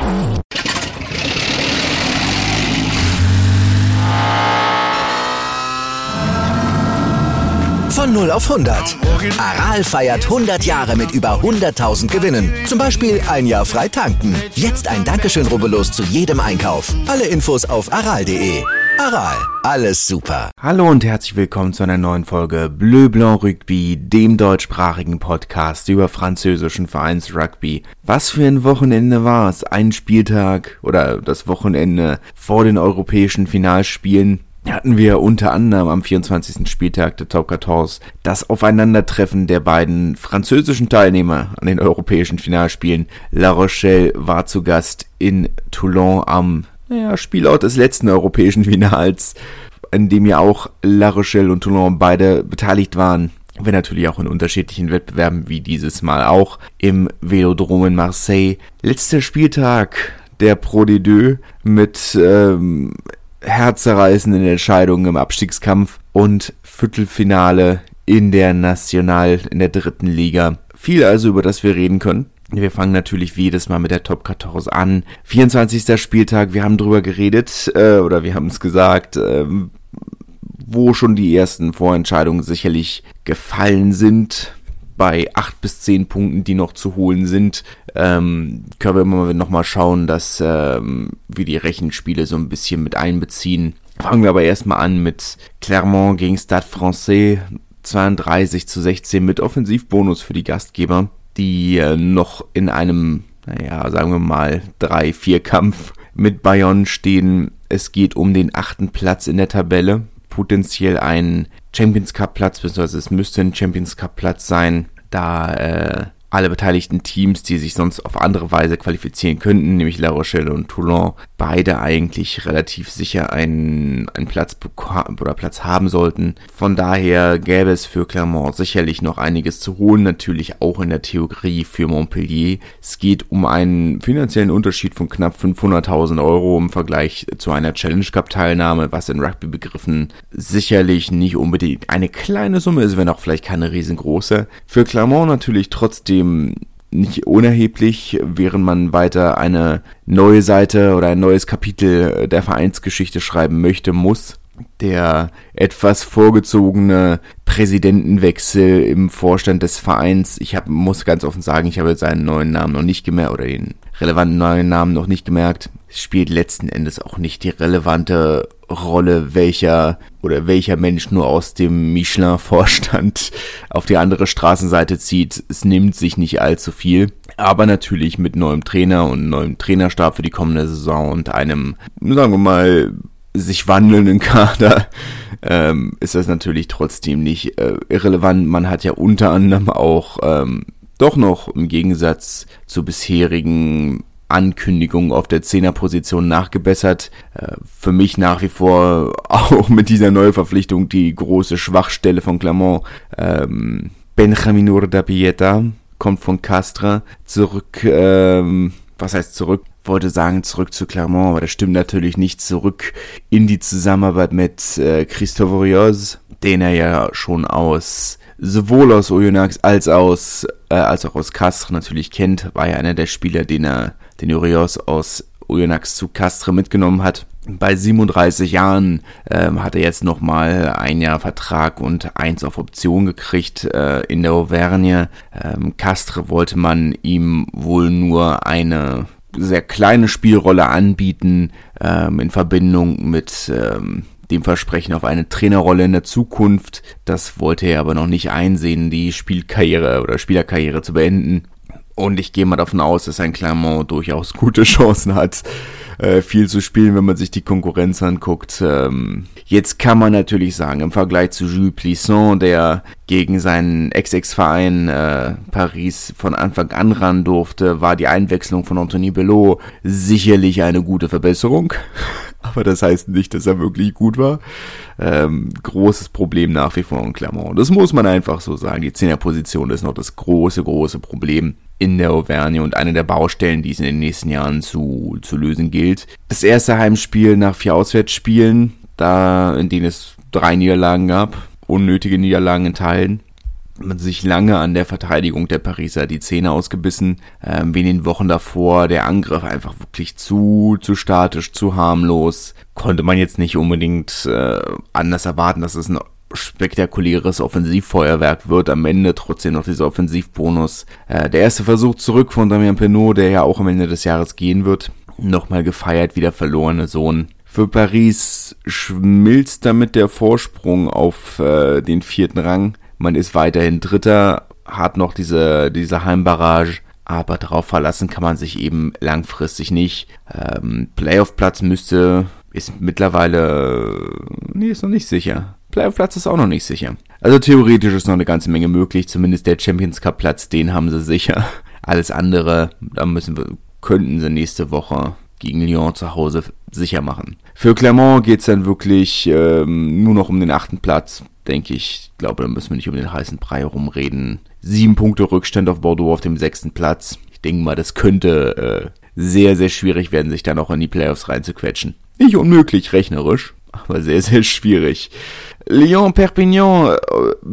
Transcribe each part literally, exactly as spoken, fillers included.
Von null auf hundert. Aral feiert hundert Jahre mit über hunderttausend Gewinnen. Zum Beispiel ein Jahr frei tanken. Jetzt ein Dankeschön, rubbellos zu jedem Einkauf. Alle Infos auf aral punkt de. Aral, alles super. Hallo und herzlich willkommen zu einer neuen Folge Bleu Blanc Rugby, dem deutschsprachigen Podcast über französischen Vereinsrugby. Was für ein Wochenende war es? Ein Spieltag oder das Wochenende vor den europäischen Finalspielen. Hatten wir unter anderem am vierundzwanzigsten Spieltag der Top vierzehn das Aufeinandertreffen der beiden französischen Teilnehmer an den europäischen Finalspielen. La Rochelle war zu Gast in Toulon am naja, Spielort des letzten europäischen Finals, in dem ja auch La Rochelle und Toulon beide beteiligt waren. Wenn natürlich auch in unterschiedlichen Wettbewerben, wie dieses Mal auch im Velodrom in Marseille. Letzter Spieltag der Pro D zwei mit ähm, herzerreißenden Entscheidungen im Abstiegskampf und Viertelfinale in der National, in der dritten Liga. Viel also, über das wir reden können. Wir fangen natürlich wie jedes Mal mit der Top vierzehn an. vierundzwanzigster Spieltag, wir haben drüber geredet, äh, oder wir haben es gesagt, äh, wo schon die ersten Vorentscheidungen sicherlich gefallen sind. Bei acht bis zehn Punkten, die noch zu holen sind, ähm, können wir immer noch mal schauen, dass ähm, wir die Rechenspiele so ein bisschen mit einbeziehen. Fangen wir aber erstmal an mit Clermont gegen Stade Français, zweiunddreißig zu sechzehn mit Offensivbonus für die Gastgeber, die äh, noch in einem, naja, sagen wir mal, drei vier Kampf mit Bayonne stehen. Es geht um den achten Platz in der Tabelle. Potenziell ein Champions Cup Platz, beziehungsweise es müsste ein Champions Cup Platz sein, da äh, alle beteiligten Teams, die sich sonst auf andere Weise qualifizieren könnten, nämlich La Rochelle und Toulon, beide eigentlich relativ sicher einen, einen Platz beka- oder Platz haben sollten. Von daher gäbe es für Clermont sicherlich noch einiges zu holen, natürlich auch in der Theorie für Montpellier. Es geht um einen finanziellen Unterschied von knapp fünfhunderttausend Euro im Vergleich zu einer Challenge Cup Teilnahme, was in Rugby begriffen sicherlich nicht unbedingt eine kleine Summe ist, wenn auch vielleicht keine riesengroße. Für Clermont natürlich trotzdem nicht unerheblich, während man weiter eine neue Seite oder ein neues Kapitel der Vereinsgeschichte schreiben möchte, muss. Der etwas vorgezogene Präsidentenwechsel im Vorstand des Vereins, ich hab, muss ganz offen sagen, ich habe seinen neuen Namen noch nicht gemerkt, oder den relevanten neuen Namen noch nicht gemerkt, spielt letzten Endes auch nicht die relevante Rolle, welcher oder welcher Mensch nur aus dem Michelin-Vorstand auf die andere Straßenseite zieht. Es nimmt sich nicht allzu viel, aber natürlich mit neuem Trainer und neuem Trainerstab für die kommende Saison und einem, sagen wir mal, sich wandelnden Kader, ähm, ist das natürlich trotzdem nicht äh, irrelevant. Man hat ja unter anderem auch ähm, doch noch im Gegensatz zu bisherigen Ankündigungen auf der Zehnerposition nachgebessert. Äh, für mich nach wie vor auch mit dieser Neuverpflichtung die große Schwachstelle von Clermont. Ähm, Benjamin Urdapieta kommt von Castres zurück, ähm, was heißt zurück? Wollte sagen, zurück zu Clermont, aber das stimmt natürlich nicht, zurück in die Zusammenarbeit mit äh, Christophe Urios, den er ja schon aus, sowohl aus Oyonnax als aus, äh, als auch aus Castres natürlich kennt, war ja einer der Spieler, den er, den Urios aus Oyonnax zu Castres mitgenommen hat. Bei siebenunddreißig Jahren ähm, hat er jetzt nochmal ein Jahr Vertrag und eins auf Option gekriegt äh, in der Auvergne. Ähm, Castres wollte man ihm wohl nur eine sehr kleine Spielrolle anbieten, ähm, in Verbindung mit ähm, dem Versprechen auf eine Trainerrolle in der Zukunft. Das wollte er aber noch nicht einsehen, die Spielkarriere oder Spielerkarriere zu beenden. Und ich gehe mal davon aus, dass ein Clermont durchaus gute Chancen hat, äh, viel zu spielen, wenn man sich die Konkurrenz anguckt. Ähm, jetzt kann man natürlich sagen, im Vergleich zu Jules Plisson, der gegen seinen Ex-Ex-Verein äh, Paris von Anfang an ran durfte, war die Einwechslung von Anthony Belot sicherlich eine gute Verbesserung. Aber das heißt nicht, dass er wirklich gut war. Ähm, großes Problem nach wie vor in Clermont. Das muss man einfach so sagen. Die Zehnerposition ist noch das große, große Problem in der Auvergne und eine der Baustellen, die es in den nächsten Jahren zu, zu lösen gilt. Das erste Heimspiel nach vier Auswärtsspielen, da, in denen es drei Niederlagen gab, unnötige Niederlagen in Teilen. man sich lange an der Verteidigung der Pariser die Zähne ausgebissen, ähm, wie in den Wochen davor, der Angriff einfach wirklich zu, zu statisch, zu harmlos, konnte man jetzt nicht unbedingt äh, anders erwarten, dass es ein spektakuläres Offensivfeuerwerk wird, am Ende trotzdem noch dieser Offensivbonus. Äh, der erste Versuch zurück von Damien Penaud, der ja auch am Ende des Jahres gehen wird, nochmal gefeiert wie der verlorene Sohn. Für Paris schmilzt damit der Vorsprung auf äh, den vierten Rang. Man ist weiterhin Dritter, hat noch diese, diese Heimbarrage, aber darauf verlassen kann man sich eben langfristig nicht. Ähm, Playoff-Platz müsste, ist mittlerweile, nee, ist noch nicht sicher. Playoff-Platz ist auch noch nicht sicher. Also theoretisch ist noch eine ganze Menge möglich, zumindest der Champions Cup-Platz, den haben sie sicher. Alles andere, da müssen wir, könnten sie nächste Woche gegen Lyon zu Hause sicher machen. Für Clermont geht's dann wirklich ähm, nur noch um den achten Platz, denke ich. Ich glaube, da müssen wir nicht um den heißen Brei herumreden. Sieben Punkte Rückstand auf Bordeaux auf dem sechsten Platz. Ich denke mal, das könnte äh, sehr, sehr schwierig werden, sich da noch in die Playoffs reinzuquetschen. Nicht unmöglich rechnerisch, aber sehr, sehr schwierig. Lyon-Perpignan, äh,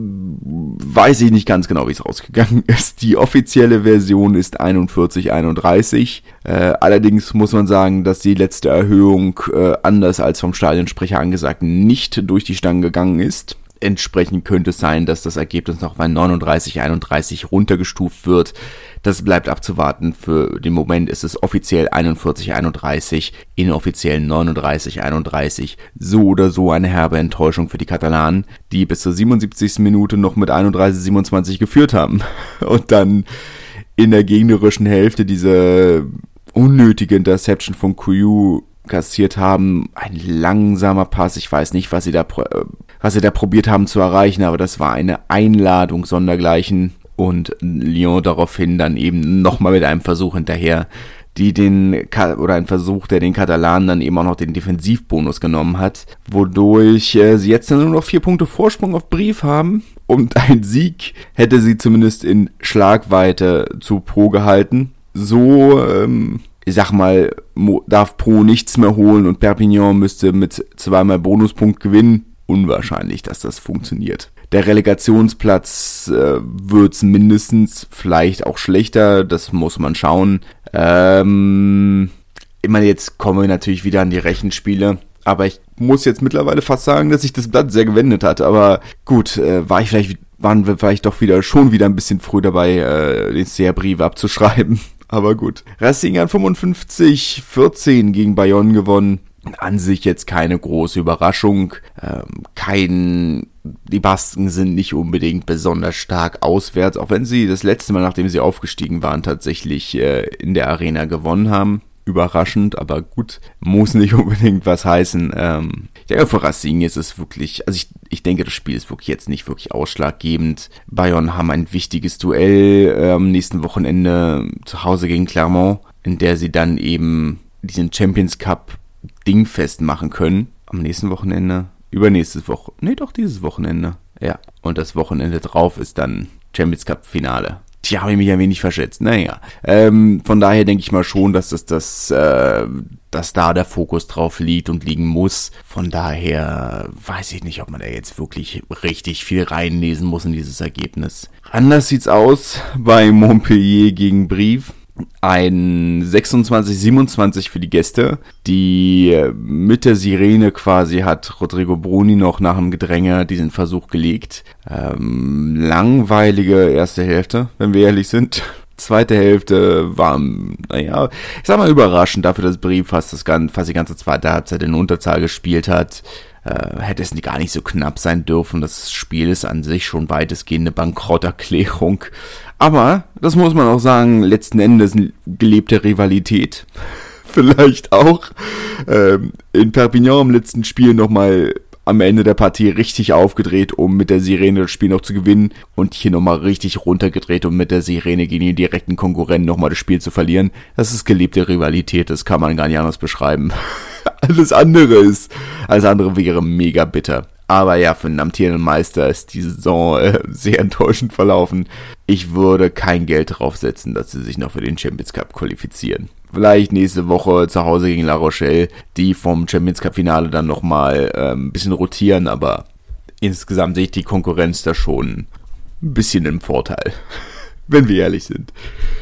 weiß ich nicht ganz genau, wie es ausgegangen ist. Die offizielle Version ist einundvierzig einunddreißig. Äh, allerdings muss man sagen, dass die letzte Erhöhung, äh, anders als vom Stadionsprecher angesagt, nicht durch die Stangen gegangen ist. Entsprechend könnte es sein, dass das Ergebnis noch bei neununddreißig einunddreißig runtergestuft wird. Das bleibt abzuwarten. Für den Moment ist es offiziell einundvierzig einunddreißig, inoffiziell neununddreißig einunddreißig. So oder so eine herbe Enttäuschung für die Katalanen, die bis zur siebenundsiebzigsten Minute noch mit einunddreißig siebenundzwanzig geführt haben. Und dann in der gegnerischen Hälfte diese unnötige Interception von Couillou kassiert haben. Ein langsamer Pass, ich weiß nicht, was sie da was sie da probiert haben zu erreichen, aber das war eine Einladung sondergleichen und Lyon daraufhin dann eben nochmal mit einem Versuch hinterher, die den, oder ein Versuch, der den Katalanen dann eben auch noch den Defensivbonus genommen hat, wodurch äh, sie jetzt dann nur noch vier Punkte Vorsprung auf Brief haben und ein Sieg hätte sie zumindest in Schlagweite zu Pro gehalten. So, ähm, ich sag mal, darf Pro nichts mehr holen und Perpignan müsste mit zweimal Bonuspunkt gewinnen. Unwahrscheinlich, dass das funktioniert. Der Relegationsplatz äh, wird's mindestens, vielleicht auch schlechter, das muss man schauen. Ähm, ich meine, jetzt kommen wir natürlich wieder an die Rechenspiele, aber ich muss jetzt mittlerweile fast sagen, dass sich das Blatt sehr gewendet hat, aber gut, äh, war ich vielleicht, waren wir vielleicht doch wieder, schon wieder ein bisschen früh dabei, äh, den C R-Brief abzuschreiben, aber gut. Racing hat fünfundfünfzig vierzehn gegen Bayonne gewonnen. An sich jetzt keine große Überraschung, ähm, kein, die Basken sind nicht unbedingt besonders stark auswärts, auch wenn sie das letzte Mal, nachdem sie aufgestiegen waren, tatsächlich äh, in der Arena gewonnen haben. Überraschend, aber gut, muss nicht unbedingt was heißen. Ähm, ich denke, für Racing ist es wirklich, also ich, ich denke, das Spiel ist wirklich jetzt nicht wirklich ausschlaggebend. Bayonne haben ein wichtiges Duell äh, am nächsten Wochenende zu Hause gegen Clermont, in der sie dann eben diesen Champions Cup dingfest machen können. Am nächsten Wochenende, übernächstes Woche, nee doch dieses Wochenende. Ja, und das Wochenende drauf ist dann Champions Cup Finale. Tja, habe ich mich ein wenig verschätzt. Naja, ähm, von daher denke ich mal schon, dass das, das, äh, dass da der Fokus drauf liegt und liegen muss. Von daher weiß ich nicht, ob man da jetzt wirklich richtig viel reinlesen muss in dieses Ergebnis. Anders sieht's aus bei Montpellier gegen Brive. Ein sechsundzwanzig siebenundzwanzig für die Gäste, die mit der Sirene quasi hat Rodrigo Bruni noch nach dem Gedränge diesen Versuch gelegt. Ähm, langweilige erste Hälfte, wenn wir ehrlich sind. Zweite Hälfte war, naja, ich sag mal überraschend dafür, dass Brive fast, das, fast die ganze zweite Halbzeit in Unterzahl gespielt hat. Äh, hätte es gar nicht so knapp sein dürfen. Das Spiel ist an sich schon weitestgehend eine Bankrotterklärung. Aber, das muss man auch sagen, letzten Endes eine gelebte Rivalität. Vielleicht auch. Ähm, in Perpignan im letzten Spiel nochmal am Ende der Partie richtig aufgedreht, um mit der Sirene das Spiel noch zu gewinnen. Und hier nochmal richtig runtergedreht, um mit der Sirene gegen den direkten Konkurrenten nochmal das Spiel zu verlieren. Das ist gelebte Rivalität, das kann man gar nicht anders beschreiben. Alles andere ist, alles andere wäre mega bitter. Aber ja, für den amtierenden Meister ist die Saison äh, sehr enttäuschend verlaufen. Ich würde kein Geld drauf setzen, dass sie sich noch für den Champions Cup qualifizieren. Vielleicht nächste Woche zu Hause gegen La Rochelle, die vom Champions Cup Finale dann nochmal äh, ein bisschen rotieren, aber insgesamt sehe ich die Konkurrenz da schon ein bisschen im Vorteil, wenn wir ehrlich sind.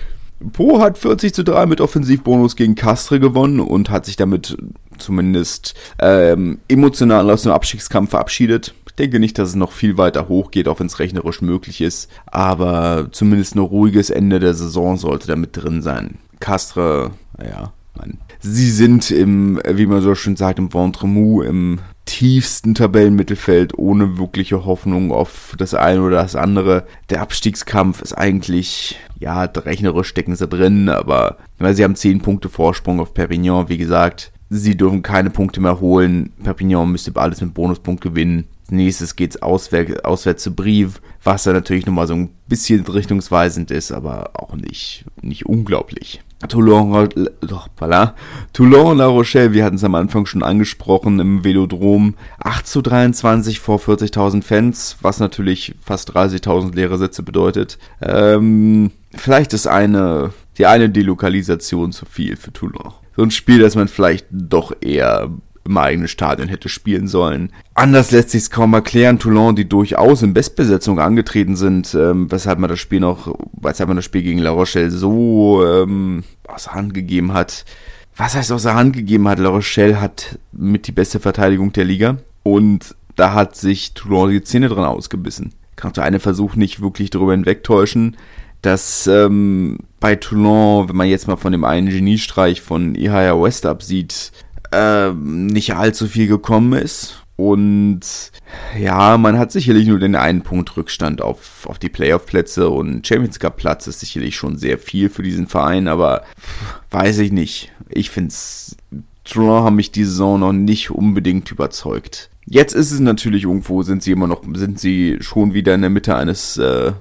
Pau hat vierzig zu drei mit Offensivbonus gegen Castres gewonnen und hat sich damit zumindest ähm, emotional aus dem Abstiegskampf verabschiedet. Ich denke nicht, dass es noch viel weiter hochgeht, auch wenn es rechnerisch möglich ist, aber zumindest ein ruhiges Ende der Saison sollte da mit drin sein. Castres, naja, Mann. Sie sind im, wie man so schön sagt, im Ventre mou, im tiefsten Tabellenmittelfeld, ohne wirkliche Hoffnung auf das eine oder das andere. Der Abstiegskampf ist eigentlich, ja, rechnerisch stecken sie drin, aber weil sie haben zehn Punkte Vorsprung auf Perpignan, wie gesagt. Sie dürfen keine Punkte mehr holen. Perpignan müsste alles mit Bonuspunkt gewinnen. Als nächstes geht's auswärts, auswärts zu Brive, was da natürlich nochmal so ein bisschen richtungsweisend ist, aber auch nicht, nicht unglaublich. Toulon, doch, voilà. Toulon, La Rochelle, wir hatten es am Anfang schon angesprochen, im Velodrom, acht zu dreiundzwanzig vor vierzigtausend Fans, was natürlich fast dreißigtausend leere Sitze bedeutet. Ähm, vielleicht ist eine, die eine Delokalisation zu viel für Toulon. So ein Spiel, das man vielleicht doch eher im eigenen Stadion hätte spielen sollen. Anders lässt sich's kaum erklären. Toulon, die durchaus in Bestbesetzung angetreten sind, ähm, weshalb man das Spiel noch, weshalb man das Spiel gegen La Rochelle so ähm, aus der Hand gegeben hat. Was heißt aus der Hand gegeben hat? La Rochelle hat mit die beste Verteidigung der Liga und da hat sich Toulon die Zähne dran ausgebissen. Kann der eine Versuch nicht wirklich darüber hinwegtäuschen, dass ähm, bei Toulon, wenn man jetzt mal von dem einen Geniestreich von Ihaya West absieht, ähm, nicht allzu viel gekommen ist. Und ja, man hat sicherlich nur den einen Punkt Rückstand auf, auf die Playoff-Plätze und Champions Cup-Platz ist sicherlich schon sehr viel für diesen Verein, aber weiß ich nicht. Ich finde es, Toulon haben mich die Saison noch nicht unbedingt überzeugt. Jetzt ist es natürlich irgendwo, sind sie immer noch, sind sie schon wieder in der Mitte eines äh,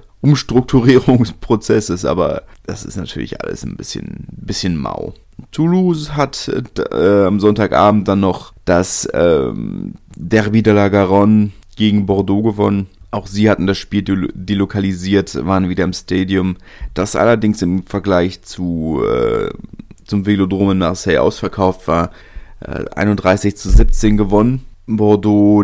Umstrukturierungsprozesses, aber das ist natürlich alles ein bisschen, bisschen mau. Toulouse hat äh, am Sonntagabend dann noch das ähm, Derby de la Garonne gegen Bordeaux gewonnen. Auch sie hatten das Spiel delokalisiert, waren wieder im Stadium. Das allerdings im Vergleich zu äh, zum Velodrom in Marseille ausverkauft war. Äh, einunddreißig zu siebzehn gewonnen. Bordeaux,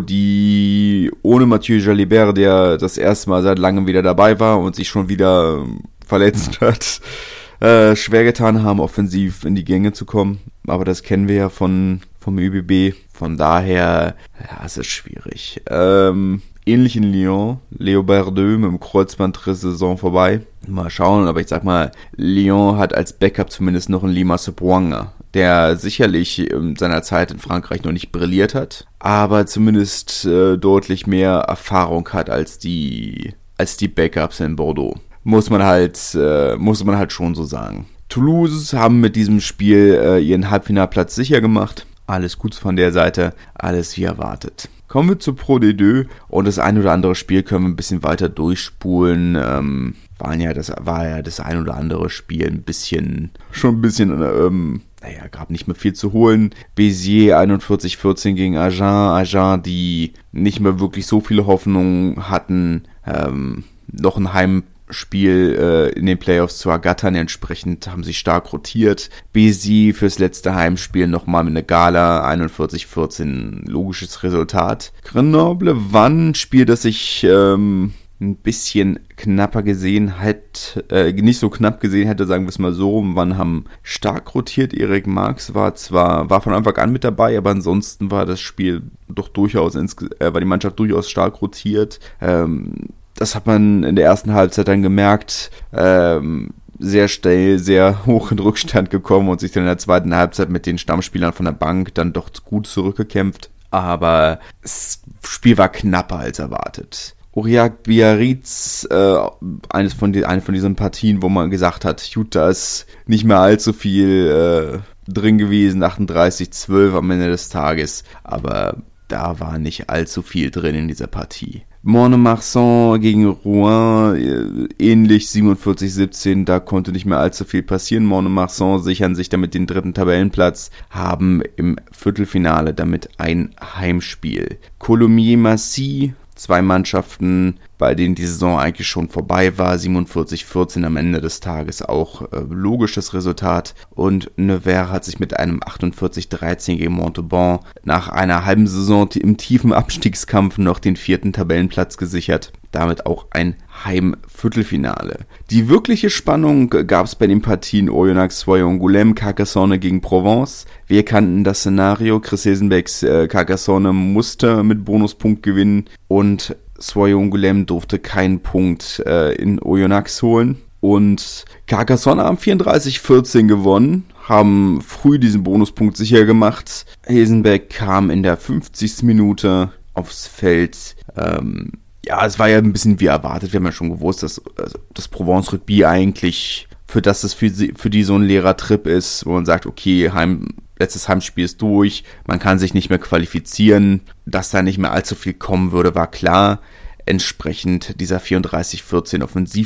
die ohne Mathieu Jalibert, der das erste Mal seit langem wieder dabei war und sich schon wieder verletzt hat, äh, schwer getan haben, offensiv in die Gänge zu kommen. Aber das kennen wir ja von vom Ü B B. Von daher, ja, es ist schwierig. Ähm, ähnlich in Lyon. Léo Berdeux mit dem Kreuzbandriss Saison vorbei. Mal schauen, aber ich sag mal, Lyon hat als Backup zumindest noch einen Lima Sepuanga, der sicherlich in seiner Zeit in Frankreich noch nicht brilliert hat, aber zumindest äh, deutlich mehr Erfahrung hat als die als die Backups in Bordeaux. Muss man halt äh, muss man halt schon so sagen. Toulouse haben mit diesem Spiel äh, ihren Halbfinalplatz sicher gemacht. Alles gut von der Seite, alles wie erwartet. Kommen wir zu Pro D zwei und das ein oder andere Spiel können wir ein bisschen weiter durchspulen. Ähm, waren ja das war ja das ein oder andere Spiel ein bisschen schon ein bisschen ähm, naja, gab nicht mehr viel zu holen. Béziers einundvierzig vierzehn gegen Agen. Agen, die nicht mehr wirklich so viele Hoffnungen hatten, ähm, noch ein Heimspiel äh, in den Playoffs zu ergattern. Entsprechend haben sie stark rotiert. Béziers fürs letzte Heimspiel nochmal mit einer Gala. einundvierzig vierzehn, logisches Resultat. Grenoble wann ein Spiel, das ich ähm, ein bisschen knapper gesehen hätte, äh, nicht so knapp gesehen hätte, sagen wir es mal so. Wann haben stark rotiert. Erik Marx war zwar, war von Anfang an mit dabei, aber ansonsten war das Spiel doch durchaus, insge- äh, war die Mannschaft durchaus stark rotiert. Ähm, das hat man in der ersten Halbzeit dann gemerkt, ähm, sehr schnell, sehr hoch in Rückstand gekommen und sich dann in der zweiten Halbzeit mit den Stammspielern von der Bank dann doch gut zurückgekämpft. Aber das Spiel war knapper als erwartet. Aurillac Biarritz, äh, eines von die, eine von diesen Partien, wo man gesagt hat, gut, da ist nicht mehr allzu viel äh, drin gewesen, achtunddreißig zwölf am Ende des Tages, aber da war nicht allzu viel drin in dieser Partie. Mont-de-Marsan gegen Rouen, äh, ähnlich siebenundvierzig siebzehn, da konnte nicht mehr allzu viel passieren. Mont-de-Marsan sichern sich damit den dritten Tabellenplatz, haben im Viertelfinale damit ein Heimspiel. Colomiers-Massy, zwei Mannschaften, bei denen die Saison eigentlich schon vorbei war. siebenundvierzig vierzehn am Ende des Tages auch äh, logisches Resultat. Und Nevers hat sich mit einem achtundvierzig dreizehn gegen Montauban nach einer halben Saison im tiefen Abstiegskampf noch den vierten Tabellenplatz gesichert. damit auch ein Heimviertelfinale. Die wirkliche Spannung gab es bei den Partien Oyonnax Soye-Angoulême, Carcassonne gegen Provence. Wir kannten das Szenario, Chris Hesenbecks äh, Carcassonne musste mit Bonuspunkt gewinnen und Soye-Angoulême durfte keinen Punkt äh, in Oyonnax holen. Und Carcassonne haben vierunddreißig vierzehn gewonnen, haben früh diesen Bonuspunkt sicher gemacht. Hesenbeck kam in der fünfzigsten Minute aufs Feld. Ähm, ja, es war ja ein bisschen wie erwartet. Wir haben ja schon gewusst, dass also das Provence Rugby eigentlich, für das es für, sie, für die so ein leerer Trip ist, wo man sagt, okay, Heim, letztes Heimspiel ist durch, man kann sich nicht mehr qualifizieren. Dass da nicht mehr allzu viel kommen würde, war klar. Entsprechend dieser vierunddreißig vierzehn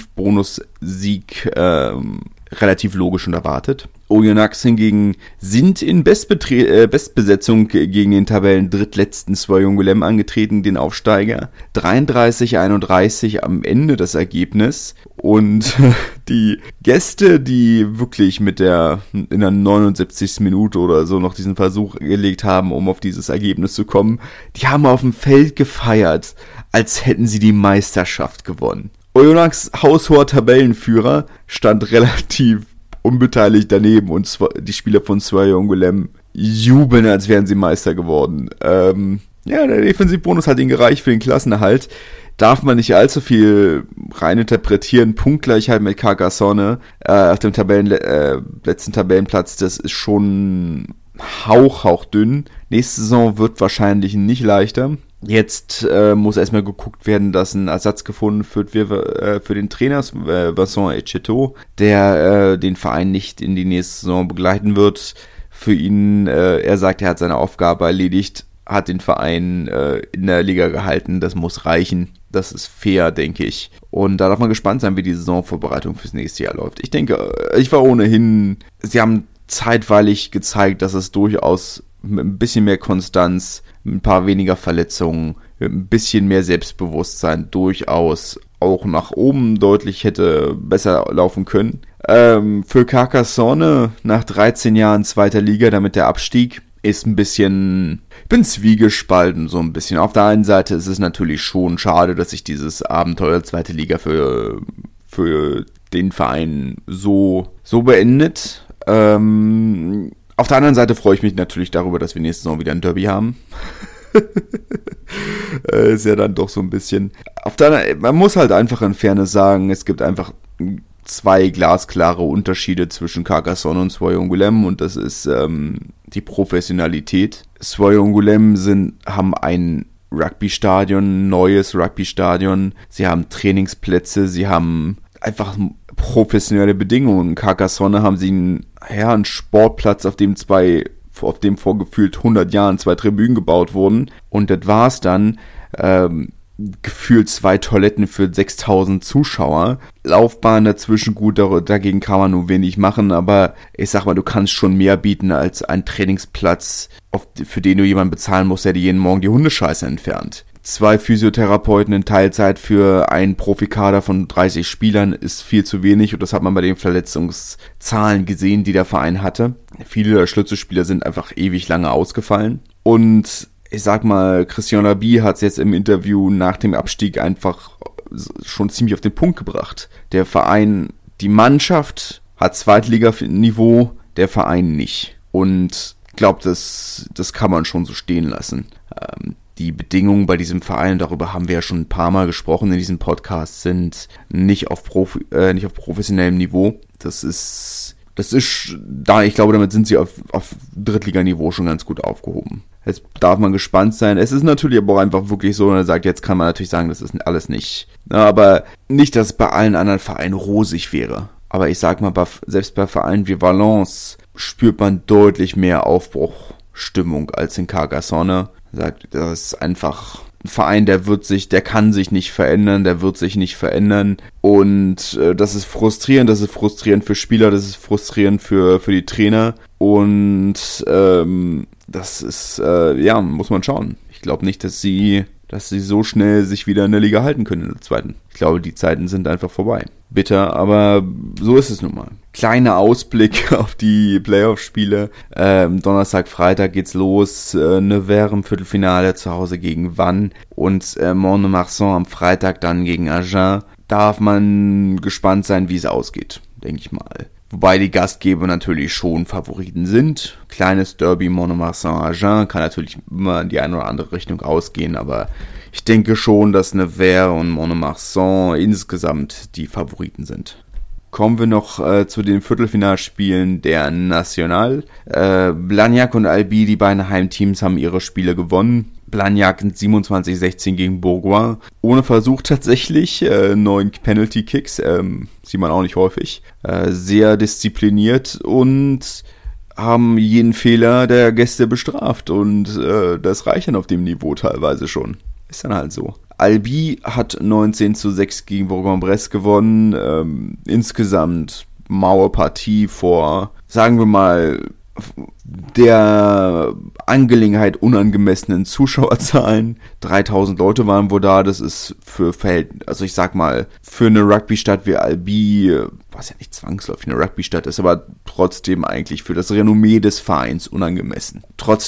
Offensivbonus-Sieg ähm, relativ logisch und erwartet. Oyonnax hingegen sind in Bestbetre- äh, Bestbesetzung gegen den Tabellen drittletzten Soye-Angoulême angetreten, den Aufsteiger. dreiunddreißig einunddreißig am Ende das Ergebnis. Und die Gäste, die wirklich mit der in der neunundsiebzigsten Minute oder so noch diesen Versuch gelegt haben, um auf dieses Ergebnis zu kommen, die haben auf dem Feld gefeiert, als hätten sie die Meisterschaft gewonnen. Oyonnax haushoher Tabellenführer stand relativ unbeteiligt daneben und die Spieler von Soye-Angoulême jubeln, als wären sie Meister geworden. Ähm, ja, der Defensivbonus hat ihnen gereicht für den Klassenerhalt. Darf man nicht allzu viel reininterpretieren. Punktgleichheit mit Carcassonne äh, auf dem Tabellen, äh, letzten Tabellenplatz, das ist schon hauch, hauch dünn. Nächste Saison wird wahrscheinlich nicht leichter. Jetzt äh, muss erstmal geguckt werden, dass ein Ersatz gefunden wird für, äh, für den Trainer, äh, Vincent Etcheto, der äh, den Verein nicht in die nächste Saison begleiten wird. Für ihn, äh, er sagt, er hat seine Aufgabe erledigt, hat den Verein äh, in der Liga gehalten, das muss reichen. Das ist fair, denke ich. Und da darf man gespannt sein, wie die Saisonvorbereitung fürs nächste Jahr läuft. Ich denke, ich war ohnehin, sie haben zeitweilig gezeigt, dass es durchaus mit ein bisschen mehr Konstanz, mit ein paar weniger Verletzungen, mit ein bisschen mehr Selbstbewusstsein durchaus auch nach oben deutlich hätte besser laufen können. Ähm, für Carcassonne nach dreizehn Jahren zweiter Liga, damit der Abstieg, ist ein bisschen, ich bin zwiegespalten so ein bisschen. Auf der einen Seite ist es natürlich schon schade, dass sich dieses Abenteuer zweite Liga für, für den Verein so, so beendet. Ähm, auf der anderen Seite freue ich mich natürlich darüber, dass wir nächste Saison wieder ein Derby haben. Ist ja dann doch so ein bisschen. Auf der anderen, man muss halt einfach in Fairness sagen, es gibt einfach zwei glasklare Unterschiede zwischen Carcassonne und Soye-Angoulême und das ist ähm, die Professionalität. Soye-Angoulême sind, haben ein Rugby-Stadion, neues Rugby-Stadion, sie haben Trainingsplätze, sie haben einfach professionelle Bedingungen. Carcassonne haben sie einen, ja, einen Sportplatz, auf dem zwei, auf dem vor gefühlt hundert Jahren zwei Tribünen gebaut wurden und das war's dann. Ähm, gefühlt zwei Toiletten für sechstausend Zuschauer. Laufbahn dazwischen gut, dagegen kann man nur wenig machen, aber ich sag mal, du kannst schon mehr bieten als ein Trainingsplatz, auf, für den du jemanden bezahlen musst, der dir jeden Morgen die Hundescheiße entfernt. Zwei Physiotherapeuten in Teilzeit für einen Profikader von dreißig Spielern ist viel zu wenig und das hat man bei den Verletzungszahlen gesehen, die der Verein hatte. Viele der Schlüsselspieler sind einfach ewig lange ausgefallen und ich sag mal, Christian Labie hat es jetzt im Interview nach dem Abstieg einfach schon ziemlich auf den Punkt gebracht. Der Verein, die Mannschaft hat Zweitliganiveau, der Verein nicht. Und ich glaube, das, das kann man schon so stehen lassen. Ähm, die Bedingungen bei diesem Verein, darüber haben wir ja schon ein paar Mal gesprochen in diesem Podcast, sind nicht auf, Profi, äh, nicht auf professionellem Niveau. Das ist, das ist, da ich glaube, damit sind sie auf, auf Drittliganiveau schon ganz gut aufgehoben. Jetzt darf man gespannt sein. Es ist natürlich aber auch einfach wirklich so, und er sagt, jetzt kann man natürlich sagen, das ist alles nicht. Aber nicht, dass es bei allen anderen Vereinen rosig wäre. Aber ich sag mal, selbst bei Vereinen wie Valence spürt man deutlich mehr Aufbruchstimmung als in Carcassonne. Er sagt, das ist einfach ein Verein, der wird sich, der kann sich nicht verändern, der wird sich nicht verändern. Und äh, das ist frustrierend, das ist frustrierend für Spieler, das ist frustrierend für, für die Trainer. Und ähm, das ist, äh, ja, muss man schauen. Ich glaube nicht, dass sie dass sie so schnell sich wieder in der Liga halten können in der zweiten. Ich glaube, die Zeiten sind einfach vorbei. Bitter, aber so ist es nun mal. Kleiner Ausblick auf die Playoff-Spiele. Ähm, Donnerstag, Freitag geht's los. Äh, Nevers im Viertelfinale zu Hause gegen Vannes und äh, Mont-de-Marsan am Freitag dann gegen Agen. Darf man gespannt sein, wie es ausgeht, denke ich mal. Wobei die Gastgeber natürlich schon Favoriten sind. Kleines Derby Mont-de-Marsan-Agen kann natürlich immer in die eine oder andere Richtung ausgehen, aber ich denke schon, dass Nevers und Mont-de-Marsan insgesamt die Favoriten sind. Kommen wir noch äh, zu den Viertelfinalspielen der National. Äh, Blagnac und Albi, die beiden Heimteams, haben ihre Spiele gewonnen. Blagnac siebenundzwanzig sechzehn gegen Bourgoin. Ohne Versuch tatsächlich. Äh, neun Penalty-Kicks. Ähm, sieht man auch nicht häufig. Äh, sehr diszipliniert und haben jeden Fehler der Gäste bestraft. Und äh, das reicht dann auf dem Niveau teilweise schon. Ist dann halt so. Albi hat neunzehn zu sechs gegen Bourg-en-Bresse gewonnen. Ähm, insgesamt Mauerpartie vor, sagen wir mal, der Angelegenheit unangemessenen Zuschauerzahlen. dreitausend Leute waren wohl da. Das ist für Verhältnis, also ich sag mal, für eine Rugby-Stadt wie Albi, was ja nicht zwangsläufig eine Rugby-Stadt ist, aber trotzdem eigentlich für das Renommee des Vereins unangemessen.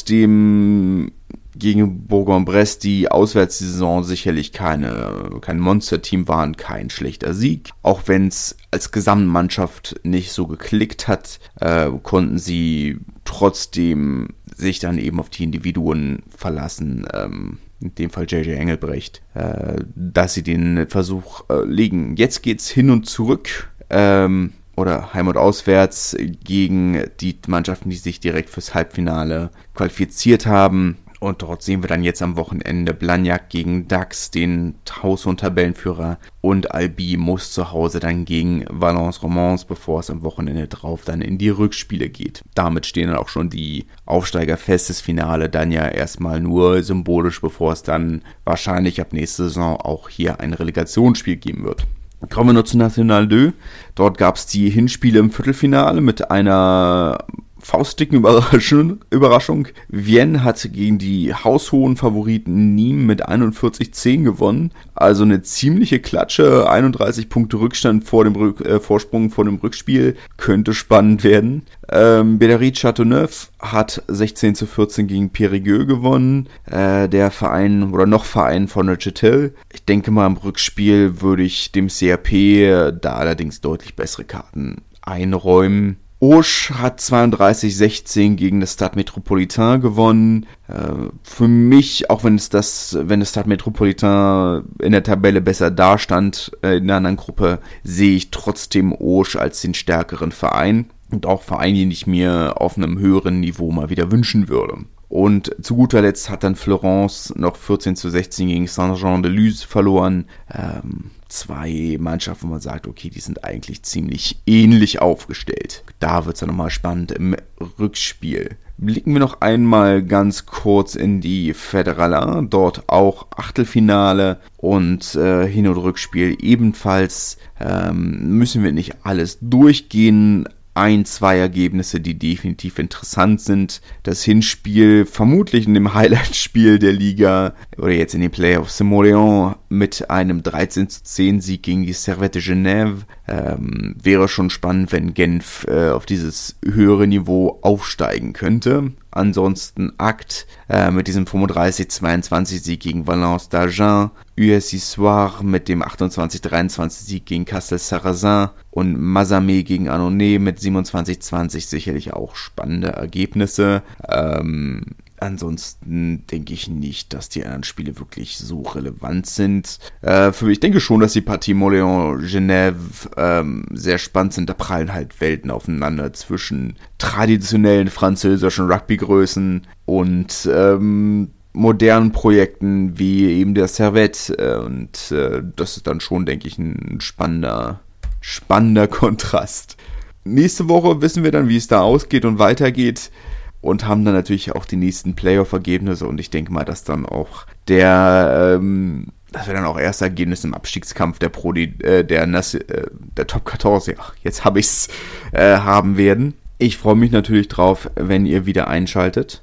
Trotzdem gegen Bourg-en-Bresse die Auswärtssaison sicherlich keine, kein Monster-Team waren, kein schlechter Sieg. Auch wenn es als Gesamtmannschaft nicht so geklickt hat, äh, konnten sie trotzdem sich dann eben auf die Individuen verlassen, ähm, in dem Fall J J Engelbrecht, äh, dass sie den Versuch äh, legen. Jetzt geht's hin und zurück, ähm, oder heim- und auswärts gegen die Mannschaften, die sich direkt fürs Halbfinale qualifiziert haben. Und dort sehen wir dann jetzt am Wochenende Blagnac gegen Dax, den Haus- und Tabellenführer. Und Albi muss zu Hause dann gegen Valence Romans, bevor es am Wochenende drauf dann in die Rückspiele geht. Damit stehen dann auch schon die Aufsteiger fest. Das Finale dann ja erstmal nur symbolisch, bevor es dann wahrscheinlich ab nächster Saison auch hier ein Relegationsspiel geben wird. Kommen wir noch zu National zwei. Dort gab es die Hinspiele im Viertelfinale mit einer faustdicken Überraschung. Überraschung. Vienne hat gegen die haushohen Favoriten Nîmes mit einundvierzig zehn gewonnen. Also eine ziemliche Klatsche. einunddreißig Punkte Rückstand vor dem Rück, äh, Vorsprung vor dem Rückspiel. Könnte spannend werden. Ähm, Bédaride Châteauneuf hat sechzehn zu vierzehn gegen Périgueux gewonnen. Äh, der Verein oder noch Verein von Neuchâtel. Ich denke mal, im Rückspiel würde ich dem C R P da allerdings deutlich bessere Karten einräumen. Auch hat zweiunddreißig sechzehn gegen das Stade Métropolitain gewonnen. Äh, für mich, auch wenn es das, wenn das Stade Métropolitain in der Tabelle besser dastand äh, in der anderen Gruppe, sehe ich trotzdem Auch als den stärkeren Verein und auch Verein, den ich mir auf einem höheren Niveau mal wieder wünschen würde. Und zu guter Letzt hat dann Florence noch vierzehn zu sechzehn gegen Saint-Jean-de-Luz verloren. Ähm, zwei Mannschaften, wo man sagt, okay, die sind eigentlich ziemlich ähnlich aufgestellt. Da wird es dann nochmal spannend im Rückspiel. Blicken wir noch einmal ganz kurz in die Fédérale. Dort auch Achtelfinale und äh, Hin- und Rückspiel ebenfalls. Ähm, müssen wir nicht alles durchgehen. Ein, zwei Ergebnisse, die definitiv interessant sind. Das Hinspiel vermutlich in dem Highlight-Spiel der Liga oder jetzt in den Playoffs Saint-Maurian mit einem dreizehn zu zehn Sieg gegen die Servette Genève. Ähm, wäre schon spannend, wenn Genf äh, auf dieses höhere Niveau aufsteigen könnte. Ansonsten Act äh, mit diesem fünfunddreißig zweiundzwanzig Sieg gegen Valence d'Agen, U S Issoire mit dem achtundzwanzig dreiundzwanzig Sieg gegen Castel-Sarrazin und Mazamet gegen Annonay mit siebenundzwanzig zwanzig sicherlich auch spannende Ergebnisse. Ähm, ansonsten denke ich nicht, dass die anderen Spiele wirklich so relevant sind. Äh, für, ich denke schon, dass die Partie Montléon-Genève ähm, sehr spannend sind. Da prallen halt Welten aufeinander zwischen traditionellen französischen Rugby-Größen und ähm, modernen Projekten wie eben der Servette. Äh, und äh, das ist dann schon, denke ich, ein spannender, spannender Kontrast. Nächste Woche wissen wir dann, wie es da ausgeht und weitergeht. Und haben dann natürlich auch die nächsten Playoff-Ergebnisse. Und ich denke mal, dass dann auch der, ähm, dass wir dann auch erste Ergebnisse im Abstiegskampf der Pro, äh, der, Nas- äh, der Top vierzehn, ja, jetzt habe ich's, äh, haben werden. Ich freue mich natürlich drauf, wenn ihr wieder einschaltet.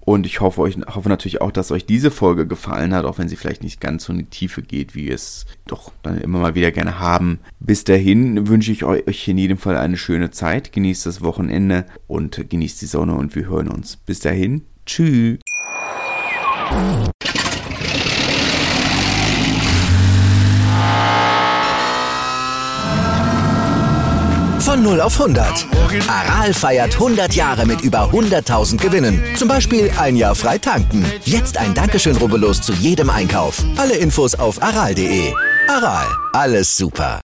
Und ich hoffe, euch, hoffe natürlich auch, dass euch diese Folge gefallen hat, auch wenn sie vielleicht nicht ganz so in die Tiefe geht, wie wir es doch dann immer mal wieder gerne haben. Bis dahin wünsche ich euch in jedem Fall eine schöne Zeit. Genießt das Wochenende und genießt die Sonne und wir hören uns. Bis dahin, tschüss. Von null auf hundert. Aral feiert hundert Jahre mit über hunderttausend Gewinnen. Zum Beispiel ein Jahr frei tanken. Jetzt ein Dankeschön, rubbellos zu jedem Einkauf. Alle Infos auf aral punkt de. Aral, alles super.